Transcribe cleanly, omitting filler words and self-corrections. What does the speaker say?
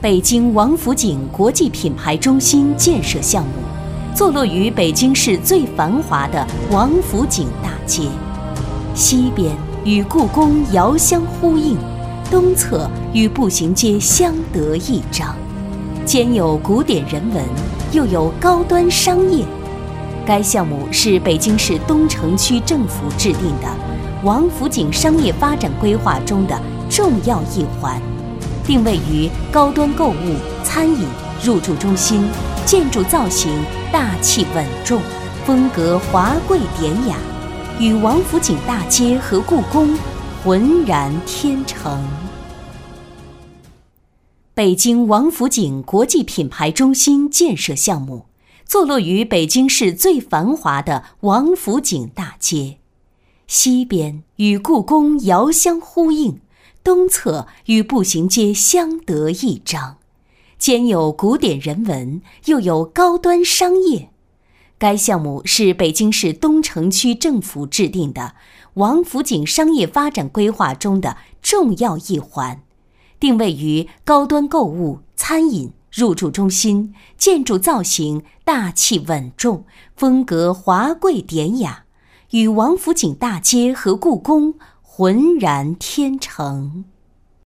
北京王府井国际品牌中心建设项目，坐落于北京市最繁华的王府井大街，西边与故宫遥相呼应，东侧与步行街相得益彰，兼有古典人文，又有高端商业。该项目是北京市东城区政府制定的王府井商业发展规划中的重要一环，定位于高端购物、餐饮、入住中心，建筑造型大气稳重，风格华贵典雅，与王府井大街和故宫浑然天成。北京王府井国际品牌中心建设项目，坐落于北京市最繁华的王府井大街，西边与故宫遥相呼应，东侧与步行街相得益彰，兼有古典人文，又有高端商业。该项目是北京市东城区政府制定的王府井商业发展规划中的重要一环，定位于高端购物、餐饮、入住中心，建筑造型大气稳重，风格华贵典雅，与王府井大街和故宫浑然天成。